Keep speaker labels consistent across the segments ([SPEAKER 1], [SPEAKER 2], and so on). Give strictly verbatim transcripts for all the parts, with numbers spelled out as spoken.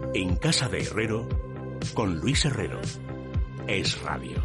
[SPEAKER 1] En Casa de Herrero, con Luis Herrero. Es Radio.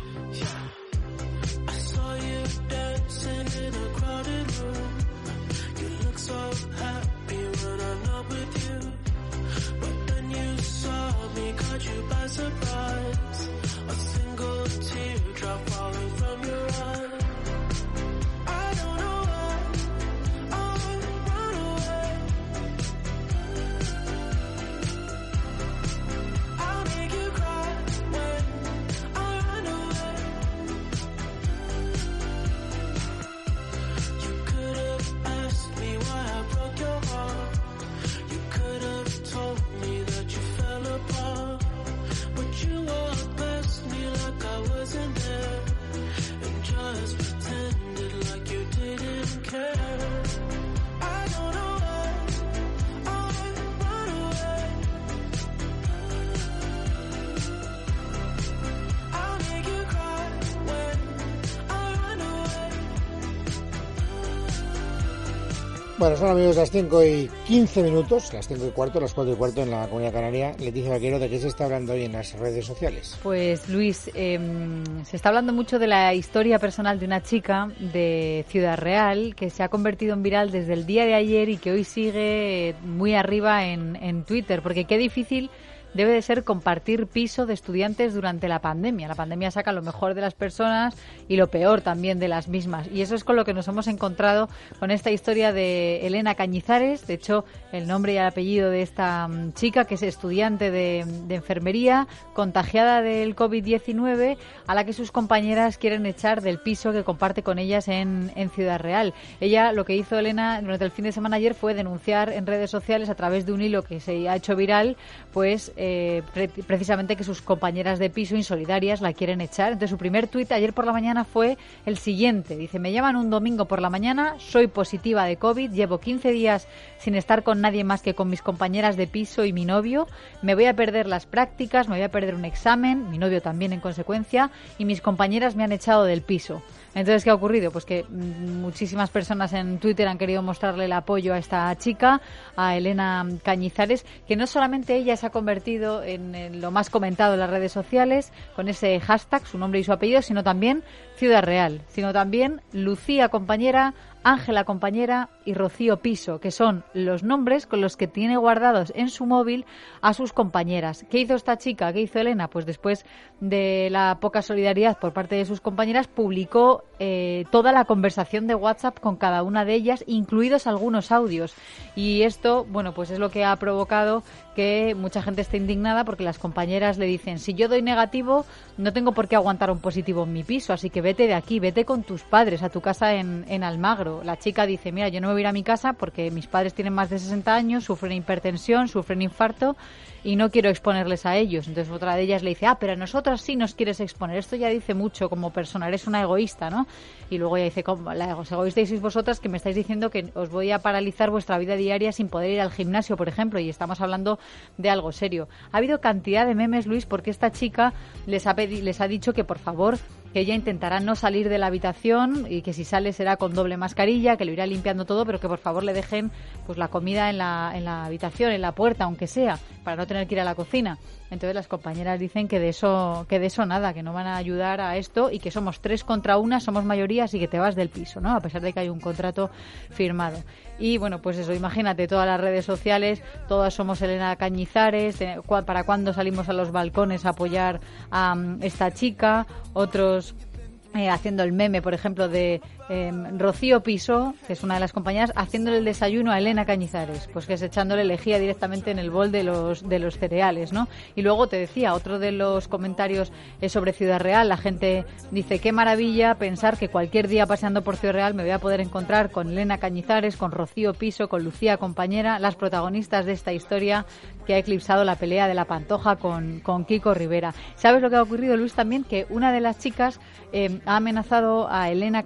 [SPEAKER 2] Bueno, son amigos las cinco y quince minutos, las cinco y cuarto, las cuatro y cuarto en la Comunidad Canaria. Leticia Vaquero, ¿de qué se está hablando hoy en las redes sociales?
[SPEAKER 3] Pues Luis, eh, se está hablando mucho de la historia personal de una chica de Ciudad Real que se ha convertido en viral desde el día de ayer y que hoy sigue muy arriba en, en Twitter, porque qué difícil debe de ser compartir piso de estudiantes durante la pandemia. La pandemia saca lo mejor de las personas y lo peor también de las mismas. Y eso es con lo que nos hemos encontrado con esta historia de Elena Cañizares. De hecho, el nombre y el apellido de esta um, chica, que es estudiante de, de enfermería, contagiada del covid diecinueve, a la que sus compañeras quieren echar del piso que comparte con ellas en, en Ciudad Real. Ella, lo que hizo Elena durante el fin de semana ayer fue denunciar en redes sociales, a través de un hilo que se ha hecho viral, pues Eh, pre- precisamente que sus compañeras de piso insolidarias la quieren echar. Entonces su primer tuit ayer por la mañana fue el siguiente. Dice: me llaman un domingo por la mañana, soy positiva de COVID, llevo quince días sin estar con nadie más que con mis compañeras de piso y mi novio, me voy a perder las prácticas, me voy a perder un examen, mi novio también en consecuencia, y mis compañeras me han echado del piso. Entonces, ¿qué ha ocurrido? Pues que muchísimas personas en Twitter han querido mostrarle el apoyo a esta chica, a Elena Cañizares, que no solamente ella se ha convertido en, en lo más comentado en las redes sociales, con ese hashtag, su nombre y su apellido, sino también Ciudad Real, sino también Lucía Compañera, Ángela Compañera y Rocío Piso, que son los nombres con los que tiene guardados en su móvil a sus compañeras. ¿Qué hizo esta chica? ¿Qué hizo Elena? Pues después de la poca solidaridad por parte de sus compañeras, publicó eh, toda la conversación de WhatsApp con cada una de ellas, incluidos algunos audios. Y esto, bueno, pues es lo que ha provocado que mucha gente esté indignada, porque las compañeras le dicen: si yo doy negativo, no tengo por qué aguantar un positivo en mi piso, así que vete de aquí, vete con tus padres a tu casa en, en Almagro. La chica dice: mira, yo no me voy a ir a mi casa porque mis padres tienen más de sesenta años, sufren hipertensión, sufren infarto y no quiero exponerles a ellos. Entonces otra de ellas le dice: ah, pero a nosotras sí nos quieres exponer. Esto ya dice mucho como persona, eres una egoísta, ¿no? Y luego ella dice: ¿cómo? La egoísta sois vosotras, que me estáis diciendo que os voy a paralizar vuestra vida diaria sin poder ir al gimnasio, por ejemplo, y estamos hablando de algo serio. Ha habido cantidad de memes, Luis, porque esta chica les ha, pedi- les ha dicho que por favor, que ella intentará no salir de la habitación y que si sale será con doble mascarilla, que lo irá limpiando todo, pero que por favor le dejen pues la comida en la, en la habitación, en la puerta, aunque sea, para no tener que ir a la cocina. Entonces las compañeras dicen que de eso que de eso nada, que no van a ayudar a esto y que somos tres contra una, somos mayorías y que te vas del piso, ¿no? A pesar de que hay un contrato firmado. Y bueno, pues eso, imagínate, todas las redes sociales, todas somos Elena Cañizares, para cuándo salimos a los balcones a apoyar a um, esta chica, otros eh, haciendo el meme, por ejemplo, de eh, Rocío Piso, que es una de las compañeras, haciéndole el desayuno a Elena Cañizares, pues que es echándole lejía directamente en el bol de los de los cereales, ¿no? Y luego te decía, otro de los comentarios es sobre Ciudad Real. La gente dice: qué maravilla pensar que cualquier día paseando por Ciudad Real me voy a poder encontrar con Elena Cañizares, con Rocío Piso, con Lucía Compañera, las protagonistas de esta historia que ha eclipsado la pelea de la Pantoja con, con Kiko Rivera. ¿Sabes lo que ha ocurrido, Luis? También que una de las chicas eh, ha amenazado a Elena Cañizares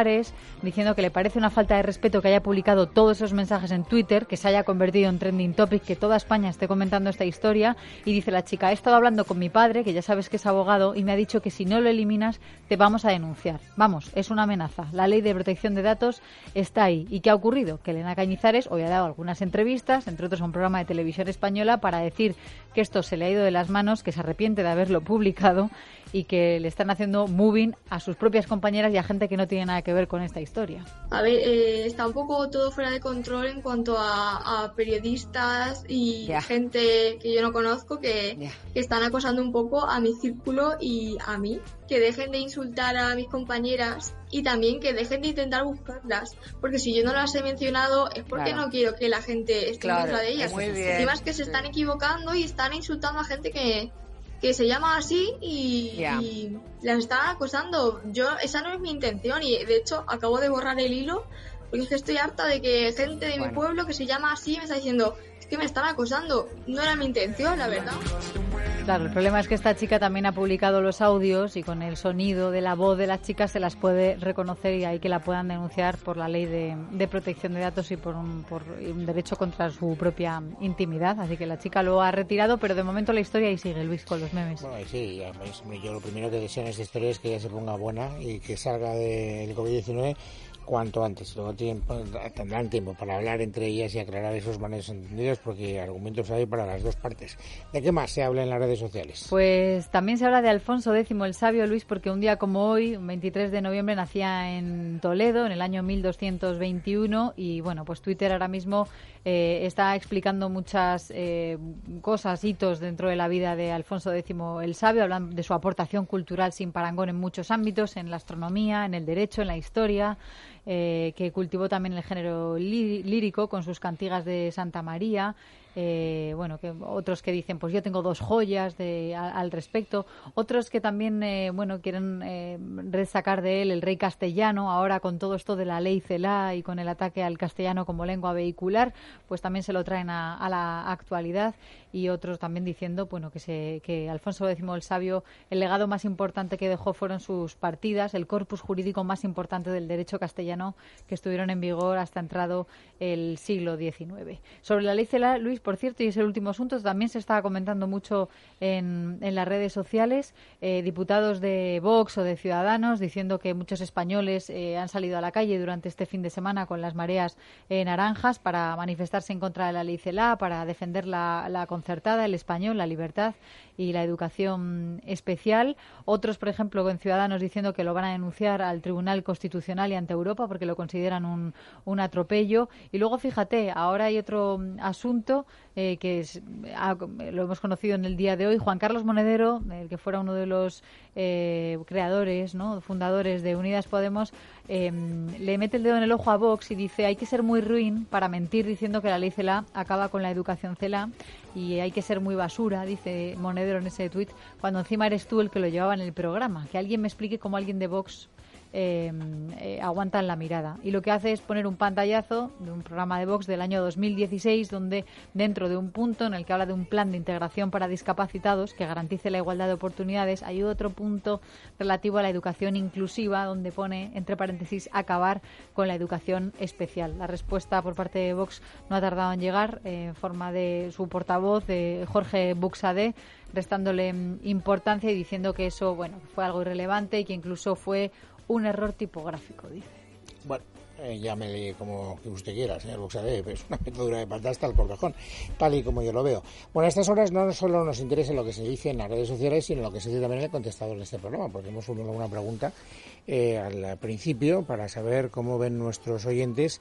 [SPEAKER 3] Cañizares, diciendo que le parece una falta de respeto que haya publicado todos esos mensajes en Twitter, que se haya convertido en trending topic, que toda España esté comentando esta historia. Y dice la chica: he estado hablando con mi padre, que ya sabes que es abogado, y me ha dicho que si no lo eliminas te vamos a denunciar. Vamos, es una amenaza. La ley de protección de datos está ahí. ¿Y qué ha ocurrido? Que Elena Cañizares hoy ha dado algunas entrevistas, entre otros a un programa de televisión española, para decir que esto se le ha ido de las manos, que se arrepiente de haberlo publicado y que le están haciendo moving a sus propias compañeras y a gente que no tiene nada que ver con esta historia.
[SPEAKER 4] A ver, eh, está un poco todo fuera de control en cuanto a, a periodistas y yeah. gente que yo no conozco que, yeah. que están acosando un poco a mi círculo y a mí. Que dejen de insultar a mis compañeras y también que dejen de intentar buscarlas, porque si yo no las he mencionado es porque claro. no quiero que la gente esté claro, en contra de ellas. Muy bien. Encima es que se están equivocando y están insultando a gente que, que se llama así y, yeah. y las están acosando. Yo, esa no es mi intención y de hecho acabo de borrar el hilo porque es que estoy harta de que gente de bueno. mi pueblo que se llama así me está diciendo es que me están acosando. No era mi intención, la verdad.
[SPEAKER 3] Claro, el problema es que esta chica también ha publicado los audios y con el sonido de la voz de las chicas se las puede reconocer y ahí que la puedan denunciar por la ley de, de protección de datos y por un, por un derecho contra su propia intimidad. Así que la chica lo ha retirado, pero de momento la historia ahí sigue, Luis, con los memes.
[SPEAKER 2] Bueno, sí, yo lo primero que deseo en esta historia es que ella se ponga buena y que salga del covid diecinueve cuanto antes. Luego tiempo, tendrán tiempo para hablar entre ellas y aclarar esos malos entendidos porque argumentos hay para las dos partes. ¿De qué más se habla en las redes sociales?
[SPEAKER 3] Pues también se habla de Alfonso décimo el Sabio, Luis, porque un día como hoy, veintitrés de noviembre, nacía en Toledo en el año mil doscientos veintiuno y bueno, pues Twitter ahora mismo eh, está explicando muchas eh, cosas, hitos dentro de la vida de Alfonso décimo el Sabio, hablando de su aportación cultural sin parangón en muchos ámbitos, en la astronomía, en el derecho, en la historia. Eh, que cultivó también el género lí- lírico con sus cantigas de Santa María. Eh, bueno, que otros que dicen, pues yo tengo dos joyas de, a, al respecto. Otros que también, eh, bueno, quieren eh, resacar de él el rey castellano. Ahora con todo esto de la ley Celaá y con el ataque al castellano como lengua vehicular, pues también se lo traen a, a la actualidad. Y otros también diciendo, bueno, que, se, que Alfonso décimo el Sabio, el legado más importante que dejó fueron sus partidas, el corpus jurídico más importante del derecho castellano que estuvieron en vigor hasta entrado el siglo diecinueve. Sobre la ley Celaá, Luis, por cierto, y es el último asunto, también se estaba comentando mucho en, en las redes sociales, eh, diputados de Vox o de Ciudadanos diciendo que muchos españoles eh, han salido a la calle durante este fin de semana con las mareas eh, naranjas para manifestarse en contra de la ley Celaá, para defender la, la concertada, el español, la libertad y la educación especial. Otros, por ejemplo, en Ciudadanos diciendo que lo van a denunciar al Tribunal Constitucional y ante Europa porque lo consideran un, un atropello. Y luego, fíjate, ahora hay otro asunto eh, que es, ah, lo hemos conocido en el día de hoy. Juan Carlos Monedero, el que fuera uno de los eh, creadores, ¿no?, fundadores de Unidas Podemos, eh, le mete el dedo en el ojo a Vox y dice hay que ser muy ruin para mentir diciendo que la ley Celaá acaba con la educación Celaá y hay que ser muy basura, dice Monedero en ese tuit, cuando encima eres tú el que lo llevaba en el programa. Que alguien me explique cómo alguien de Vox Eh, eh, aguantan la mirada. Y lo que hace es poner un pantallazo de un programa de Vox del año dos mil dieciséis, donde dentro de un punto en el que habla de un plan de integración para discapacitados que garantice la igualdad de oportunidades, hay otro punto relativo a la educación inclusiva, donde pone, entre paréntesis, acabar con la educación especial. La respuesta por parte de Vox no ha tardado en llegar, eh, en forma de su portavoz, de Jorge Buxadé, restándole importancia y diciendo que eso, bueno, fue algo irrelevante y que incluso fue un error tipográfico, dice.
[SPEAKER 2] Bueno, eh, llámele como que usted quiera, señor Buxadé, pero es una metedura de pata hasta el porcajón, tal y como yo lo veo. Bueno, a estas horas no solo nos interesa lo que se dice en las redes sociales, sino lo que se dice también en el contestador de este programa, porque hemos formulado una pregunta eh, al principio para saber cómo ven nuestros oyentes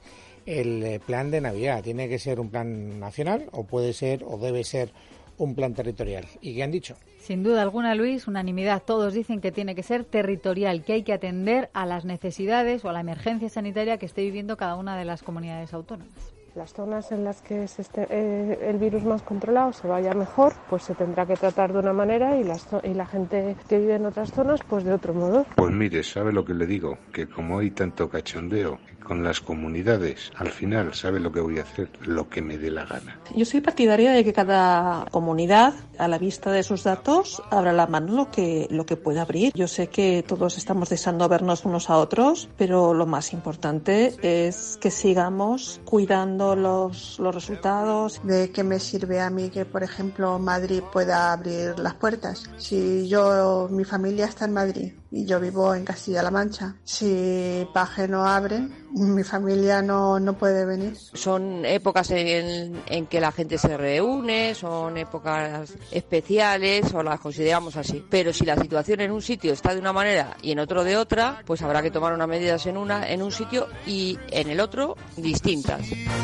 [SPEAKER 2] el plan de Navidad. ¿Tiene que ser un plan nacional o puede ser o debe ser un plan territorial? ¿Y qué han dicho?
[SPEAKER 3] Sin duda alguna, Luis, unanimidad. Todos dicen que tiene que ser territorial, que hay que atender a las necesidades o a la emergencia sanitaria que esté viviendo cada una de las comunidades autónomas.
[SPEAKER 5] las zonas en las que se esté, eh, el virus más controlado se vaya mejor, pues se tendrá que tratar de una manera y, las, y la gente que vive en otras zonas pues de otro modo.
[SPEAKER 6] Pues mire, ¿sabe lo que le digo? Que como hay tanto cachondeo con las comunidades, al final, ¿sabe lo que voy a hacer? Lo que me dé la gana.
[SPEAKER 7] Yo soy partidaria de que cada comunidad, a la vista de sus datos, abra la mano lo que, lo que pueda abrir. Yo sé que todos estamos deseando vernos unos a otros, pero lo más importante es que sigamos cuidando los, los resultados.
[SPEAKER 8] ¿De qué me sirve a mí que, por ejemplo, Madrid pueda abrir las puertas? Si yo, mi familia está en Madrid y yo vivo en Castilla-La Mancha, si Paje no abre, mi familia no, no puede venir.
[SPEAKER 9] Son épocas en, en que la gente se reúne, son épocas especiales o las consideramos así. Pero si la situación en un sitio está de una manera y en otro de otra, pues habrá que tomar unas medidas en una, en un sitio y en el otro distintas.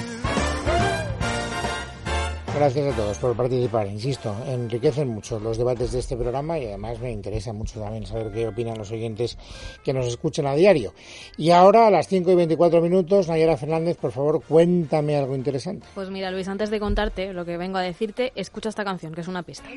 [SPEAKER 2] Gracias a todos por participar. Insisto, enriquecen mucho los debates de este programa y además me interesa mucho también saber qué opinan los oyentes que nos escuchan a diario. Y ahora, a las cinco y veinticuatro minutos, Nayara Fernández, por favor, cuéntame algo interesante.
[SPEAKER 10] Pues mira, Luis, antes de contarte lo que vengo a decirte, escucha esta canción, que es una pista.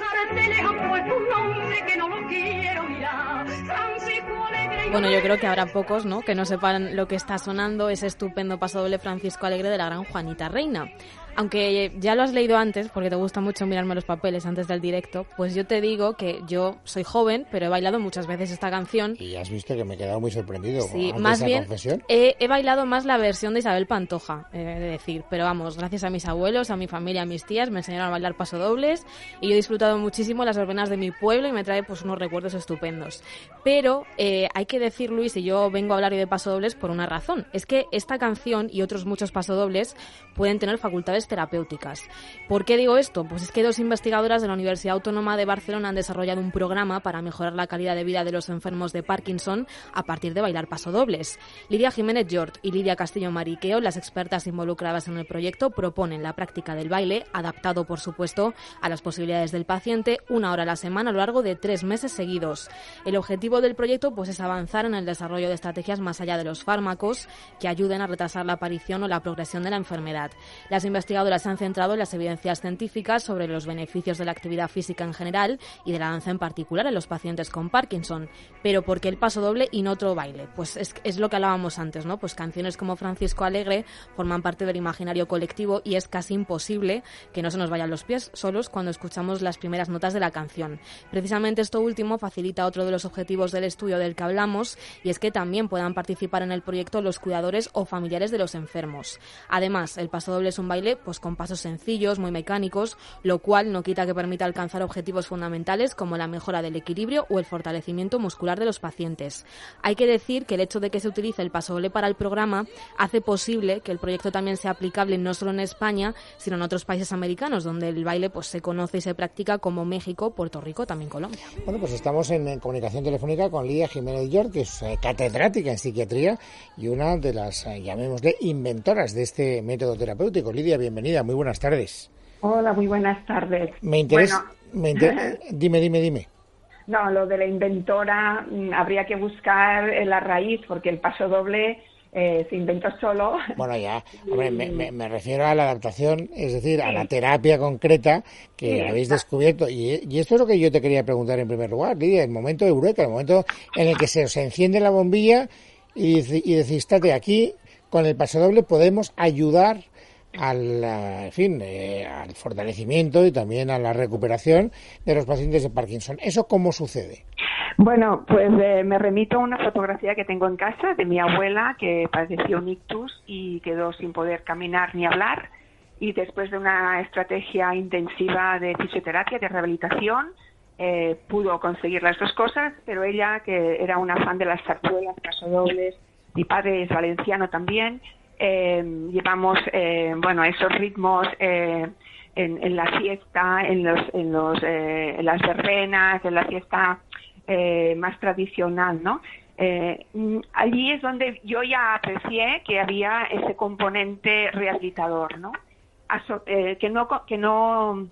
[SPEAKER 10] Bueno, yo creo que habrá pocos, ¿no?, que no sepan lo que está sonando ese estupendo pasodoble Francisco Alegre de la gran Juanita Reina. Aunque ya lo has leído antes, porque te gusta mucho mirarme los papeles antes del directo, pues yo te digo que yo soy joven, pero he bailado muchas veces esta canción.
[SPEAKER 2] Y has visto que me he quedado muy sorprendido.
[SPEAKER 10] Sí, más bien he, he bailado más la versión de Isabel Pantoja, he de decir. Pero vamos, gracias a mis abuelos, a mi familia, a mis tías, me enseñaron a bailar pasodobles y yo he disfrutado muchísimo las verbenas de mi pueblo y me trae pues unos recuerdos estupendos. Pero eh, hay que decir, Luis, y yo vengo a hablar hoy de pasodobles por una razón. Es que esta canción y otros muchos pasodobles pueden tener facultades terapéuticas. ¿Por qué digo esto? Pues es que dos investigadoras de la Universidad Autónoma de Barcelona han desarrollado un programa para mejorar la calidad de vida de los enfermos de Parkinson a partir de bailar pasodobles. Lidia Jiménez Jort y Lidia Castillo Mariqueo, las expertas involucradas en el proyecto, proponen la práctica del baile, adaptado por supuesto a las posibilidades del paciente, una hora a la semana a lo largo de tres meses seguidos. El objetivo del proyecto pues es avanzar en el desarrollo de estrategias más allá de los fármacos que ayuden a retrasar la aparición o la progresión de la enfermedad. Las investigadoras se han centrado en las evidencias científicas sobre los beneficios de la actividad física en general y de la danza en particular en los pacientes con Parkinson. Pero ¿por qué el pasodoble y no otro baile? Pues es, es lo que hablábamos antes, ¿no? Pues canciones como Francisco Alegre forman parte del imaginario colectivo y es casi imposible que no se nos vayan los pies solos cuando escuchamos las primeras notas de la canción. Precisamente esto último facilita otro de los objetivos del estudio del que hablamos y es que también puedan participar en el proyecto los cuidadores o familiares de los enfermos. Además, el pasodoble es un baile pues con pasos sencillos, muy mecánicos, lo cual no quita que permita alcanzar objetivos fundamentales como la mejora del equilibrio o el fortalecimiento muscular de los pacientes. Hay que decir que el hecho de que se utilice el pasodoble para el programa hace posible que el proyecto también sea aplicable no solo en España, sino en otros países americanos, donde el baile pues se conoce y se practica, como México, Puerto Rico, también Colombia.
[SPEAKER 2] Bueno, pues estamos en, en comunicación telefónica con Lidia Jiménez Jort, que es eh, catedrática en psiquiatría y una de las, eh, llamémosle, inventoras de este método terapéutico. Lidia, bienvenida, muy buenas tardes.
[SPEAKER 11] Hola, muy buenas tardes.
[SPEAKER 2] Me interesa, bueno, me inter... dime, dime, dime.
[SPEAKER 11] No, lo de la inventora mmm, habría que buscar la raíz, porque el pasodoble eh, se inventó solo.
[SPEAKER 2] Bueno, ya, hombre, me, me, me refiero a la adaptación, es decir, sí. a la terapia concreta que sí, habéis descubierto. Y, y esto es lo que yo te quería preguntar en primer lugar, Lidia, el momento de eureka, el momento en el que se os enciende la bombilla y, y decís, tate, aquí con el pasodoble podemos ayudar al, en fin, eh, al fortalecimiento y también a la recuperación de los pacientes de Parkinson. ¿Eso cómo sucede?
[SPEAKER 11] Bueno, pues eh, me remito a una fotografía que tengo en casa de mi abuela que padeció un ictus y quedó sin poder caminar ni hablar, y después de una estrategia intensiva de fisioterapia, de rehabilitación, eh, pudo conseguir las dos cosas, pero ella, que era una fan de las zarzuelas, pasodobles, mi padre es valenciano también. Eh, llevamos eh, bueno esos ritmos eh, en, en la fiesta, en los en los eh, en las verbenas, en la fiesta eh, más tradicional, ¿no? Eh, allí es donde yo ya aprecié que había ese componente rehabilitador, ¿no? Aso- eh, que no que no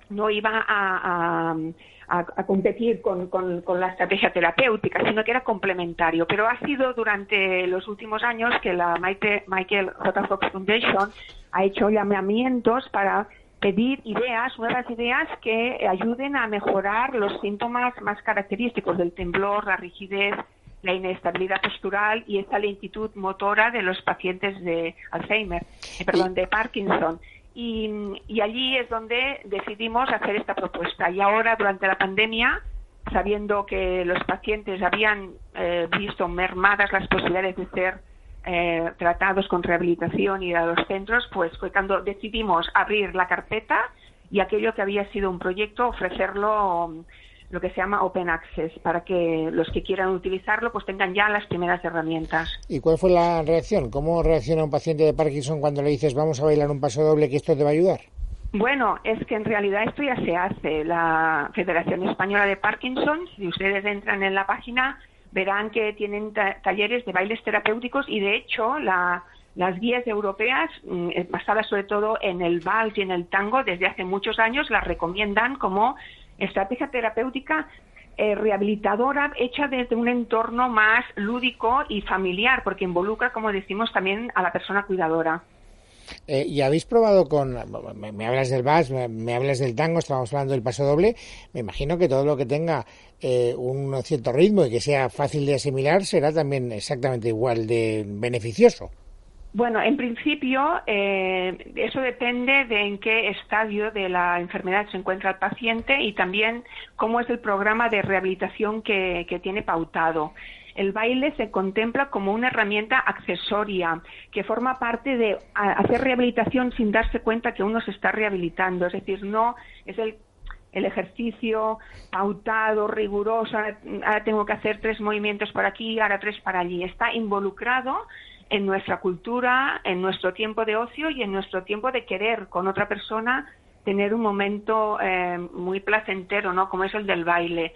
[SPEAKER 11] no iba a, a, a, a competir con, con, con la estrategia terapéutica, sino que era complementario. Pero ha sido durante los últimos años que la Michael J. Fox Foundation ha hecho llamamientos para pedir ideas, nuevas ideas que ayuden a mejorar los síntomas más característicos del temblor, la rigidez, la inestabilidad postural y esta lentitud motora de los pacientes de Alzheimer, eh, perdón, de Parkinson. Y, y allí es donde decidimos hacer esta propuesta. Y ahora, durante la pandemia, sabiendo que los pacientes habían eh, visto mermadas las posibilidades de ser eh, tratados con rehabilitación y ir a los centros, pues fue cuando decidimos abrir la carpeta y aquello que había sido un proyecto, ofrecerlo lo que se llama Open Access, para que los que quieran utilizarlo pues tengan ya las primeras herramientas.
[SPEAKER 2] ¿Y cuál fue la reacción? ¿Cómo reacciona un paciente de Parkinson cuando le dices vamos a bailar un paso doble que esto te va a ayudar?
[SPEAKER 11] Bueno, es que en realidad esto ya se hace. La Federación Española de Parkinson, si ustedes entran en la página, verán que tienen ta- talleres de bailes terapéuticos y de hecho la, las guías europeas, mm, basadas sobre todo en el vals y en el tango, desde hace muchos años las recomiendan como estrategia terapéutica eh, rehabilitadora hecha desde un entorno más lúdico y familiar, porque involucra, como decimos, también a la persona cuidadora.
[SPEAKER 2] Eh, ¿Y habéis probado con, me, me hablas del vals, me, me hablas del tango, estábamos hablando del paso doble, me imagino que todo lo que tenga eh, un cierto ritmo y que sea fácil de asimilar será también exactamente igual de beneficioso?
[SPEAKER 11] Bueno, en principio, eh, eso depende de en qué estadio de la enfermedad se encuentra el paciente y también cómo es el programa de rehabilitación que, que tiene pautado. El baile se contempla como una herramienta accesoria que forma parte de hacer rehabilitación sin darse cuenta que uno se está rehabilitando. Es decir, no es el, el ejercicio pautado, riguroso, ahora, ahora tengo que hacer tres movimientos por aquí, ahora tres para allí. Está involucrado en nuestra cultura, en nuestro tiempo de ocio y en nuestro tiempo de querer con otra persona tener un momento eh, muy placentero, ¿no? Como es el del baile.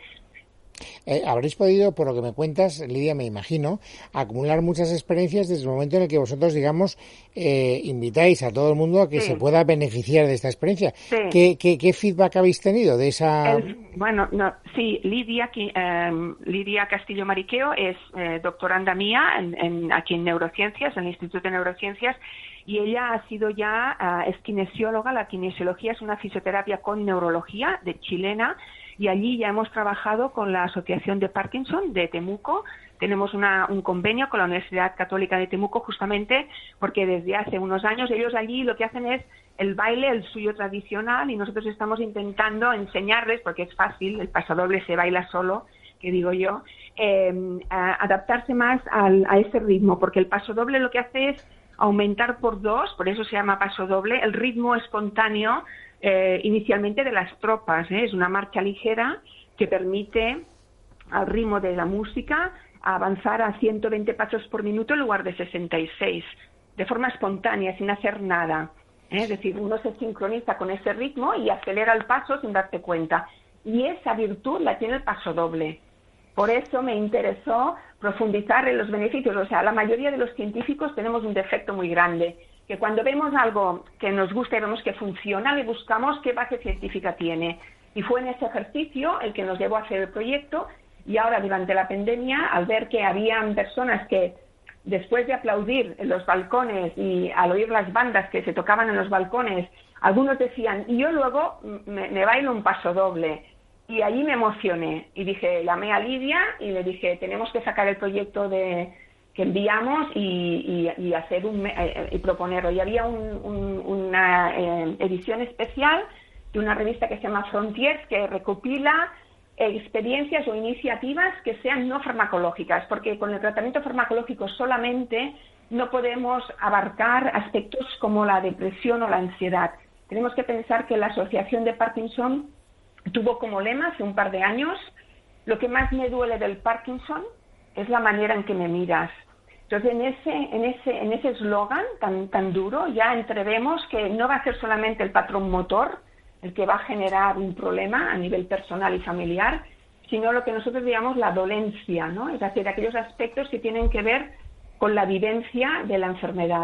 [SPEAKER 2] Eh, habréis podido, por lo que me cuentas, Lidia, me imagino, acumular muchas experiencias desde el momento en el que vosotros, digamos, eh, invitáis a todo el mundo a que sí. se pueda beneficiar de esta experiencia. Sí. ¿Qué, qué, ¿Qué feedback habéis tenido de esa...?
[SPEAKER 11] El, bueno, no, sí, Lidia, eh, Lidia Castillo Mariqueo es eh, doctoranda mía en, en, aquí en Neurociencias, en el Instituto de Neurociencias, y ella ha sido ya, uh, es kinesióloga. La kinesiología es una fisioterapia con neurología de chilena, y allí ya hemos trabajado con la Asociación de Parkinson de Temuco. Tenemos una, un convenio con la Universidad Católica de Temuco justamente porque desde hace unos años ellos allí lo que hacen es el baile, el suyo tradicional, y nosotros estamos intentando enseñarles, porque es fácil, el pasodoble se baila solo, que digo yo, eh, a adaptarse más al, a ese ritmo, porque el pasodoble lo que hace es aumentar por dos, por eso se llama pasodoble, el ritmo espontáneo Eh, inicialmente de las tropas, ¿eh? Es una marcha ligera que permite al ritmo de la música avanzar a ciento veinte pasos por minuto en lugar de sesenta y seis, de forma espontánea, sin hacer nada, ¿eh? Es decir, uno se sincroniza con ese ritmo y acelera el paso sin darse cuenta, y esa virtud la tiene el pasodoble. Por eso me interesó profundizar en los beneficios. O sea, la mayoría de los científicos tenemos un defecto muy grande, que cuando vemos algo que nos gusta y vemos que funciona, le buscamos qué base científica tiene. Y fue en ese ejercicio el que nos llevó a hacer el proyecto, y ahora durante la pandemia, al ver que habían personas que después de aplaudir en los balcones y al oír las bandas que se tocaban en los balcones, algunos decían, y yo luego me, me bailo un paso doble. Y allí me emocioné y dije, llamé a Lidia y le dije, tenemos que sacar el proyecto de que enviamos y, y, y hacer un eh, y proponerlo. Y había un, un, una eh, edición especial de una revista que se llama Frontiers, que recopila eh, experiencias o iniciativas que sean no farmacológicas, porque con el tratamiento farmacológico solamente no podemos abarcar aspectos como la depresión o la ansiedad. Tenemos que pensar que la Asociación de Parkinson tuvo como lema hace un par de años, lo que más me duele del Parkinson es la manera en que me miras. Entonces, en ese en ese en ese eslogan tan tan duro ya entrevemos que no va a ser solamente el patrón motor el que va a generar un problema a nivel personal y familiar, sino lo que nosotros llamamos la dolencia, ¿no? Es decir, aquellos aspectos que tienen que ver con la vivencia de la enfermedad.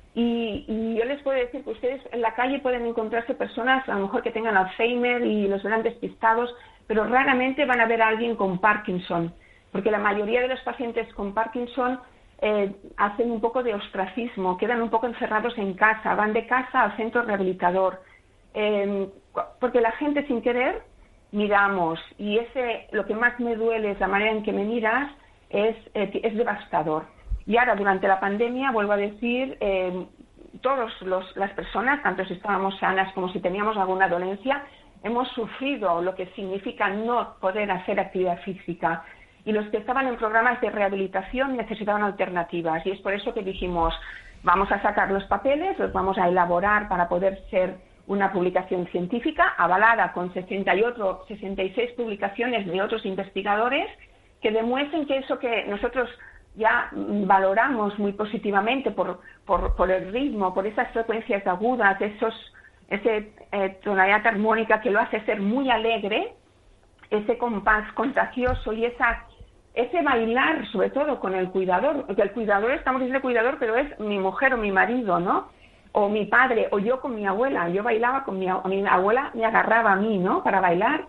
[SPEAKER 11] Y, y yo les puedo decir que ustedes en la calle pueden encontrarse personas a lo mejor que tengan Alzheimer y los verán despistados, pero raramente van a ver a alguien con Parkinson, porque la mayoría de los pacientes con Parkinson eh, hacen un poco de ostracismo, quedan un poco encerrados en casa, van de casa al centro rehabilitador, eh, porque la gente sin querer miramos, y ese lo que más me duele es la manera en que me miras, es, eh, es devastador. Y ahora, durante la pandemia, vuelvo a decir, eh, todas las personas, tanto si estábamos sanas como si teníamos alguna dolencia, hemos sufrido lo que significa no poder hacer actividad física. Y los que estaban en programas de rehabilitación necesitaban alternativas. Y es por eso que dijimos, vamos a sacar los papeles, los vamos a elaborar para poder ser una publicación científica avalada con sesenta y ocho, sesenta y seis publicaciones de otros investigadores que demuestren que eso que nosotros ya valoramos muy positivamente por, por, por el ritmo, por esas frecuencias agudas, esos, ese eh, tonalidad armónica que lo hace ser muy alegre, ese compás contagioso y esa ese bailar, sobre todo con el cuidador, que el cuidador, estamos diciendo cuidador, pero es mi mujer o mi marido, ¿no? O mi padre, o yo con mi abuela. Yo bailaba con mi, mi abuela, me agarraba a mí, ¿no? Para bailar.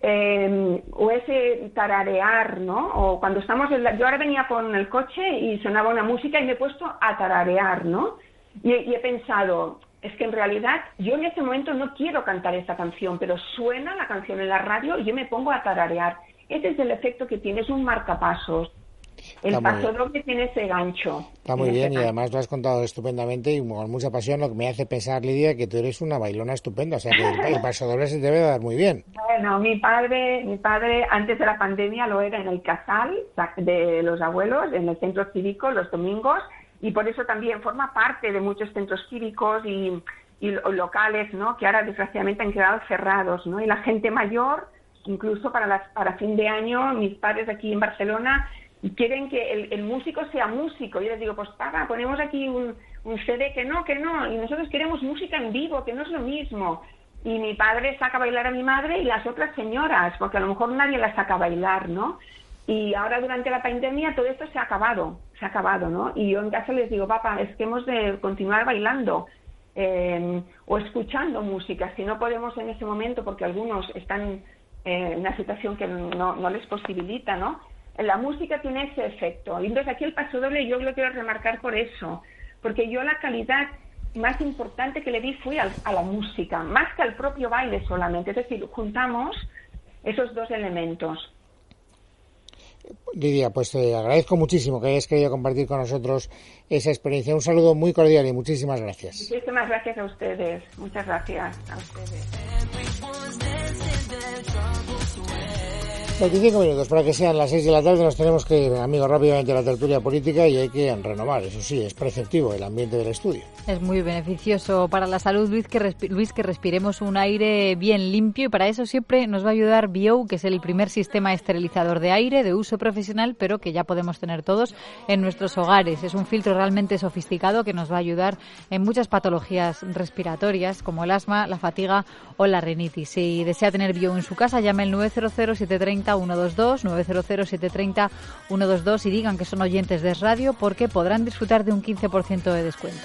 [SPEAKER 11] Eh, o ese tararear, ¿no? O cuando estamos en la, yo ahora venía con el coche y sonaba una música y me he puesto a tararear, ¿no? Y, y he pensado, es que en realidad yo en ese momento no quiero cantar esa canción, pero suena la canción en la radio y yo me pongo a tararear. Ese es el efecto que tiene, es un marcapasos. El
[SPEAKER 2] Está
[SPEAKER 11] paso doble tiene ese gancho.
[SPEAKER 2] Está muy bien y además lo has contado estupendamente y con mucha pasión, lo que me hace pensar, Lidia, que tú eres una bailona estupenda, o sea que el, el paso doble se te debe dar muy bien.
[SPEAKER 11] Bueno, mi padre, mi padre antes de la pandemia lo era en el casal de los abuelos, en el centro cívico los domingos, y por eso también forma parte de muchos centros cívicos y, y locales, ¿no? Que ahora desgraciadamente han quedado cerrados, ¿no? Y la gente mayor, incluso para las, para fin de año, mis padres aquí en Barcelona quieren que el, el músico sea músico. Yo les digo, pues papá, ponemos aquí un, un C D, que no, que no, y nosotros queremos música en vivo, que no es lo mismo. Y mi padre saca a bailar a mi madre y las otras señoras, porque a lo mejor nadie las saca a bailar, ¿no? Y ahora durante la pandemia todo esto se ha acabado, se ha acabado, ¿no? Y yo en casa les digo, papá, es que hemos de continuar bailando eh, o escuchando música, si no podemos en ese momento, porque algunos están eh, en una situación que no, no les posibilita, ¿no? La música tiene ese efecto. Y entonces aquí el paso doble yo lo quiero remarcar por eso, porque yo la calidad más importante que le di fue al, a la música, más que al propio baile solamente. Es decir, juntamos esos dos elementos.
[SPEAKER 2] Lidia, pues te agradezco muchísimo que hayas querido compartir con nosotros esa experiencia. Un saludo muy cordial y muchísimas gracias.
[SPEAKER 11] Muchísimas gracias a ustedes. Muchas gracias a ustedes.
[SPEAKER 2] veinticinco minutos para que sean las seis de la tarde. Nos tenemos que ir, amigos, rápidamente a la tertulia política y hay que renovar. Eso sí, es preceptivo el ambiente del estudio.
[SPEAKER 3] Es muy beneficioso para la salud, Luis, que, respi- Luis, que respiremos un aire bien limpio, y para eso siempre nos va a ayudar Bio, que es el primer sistema esterilizador de aire de uso profesional, pero que ya podemos tener todos en nuestros hogares. Es un filtro realmente sofisticado que nos va a ayudar en muchas patologías respiratorias, como el asma, la fatiga o la rinitis. Si desea tener Bio en su casa, llame al nueve cero cero, siete tres cero, uno dos dos, nueve cero cero, siete tres cero, uno dos dos y digan que son oyentes de Es Radio, porque podrán disfrutar de un quince por ciento de descuento.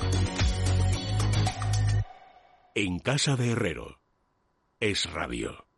[SPEAKER 1] En casa de Herrero, Es Radio.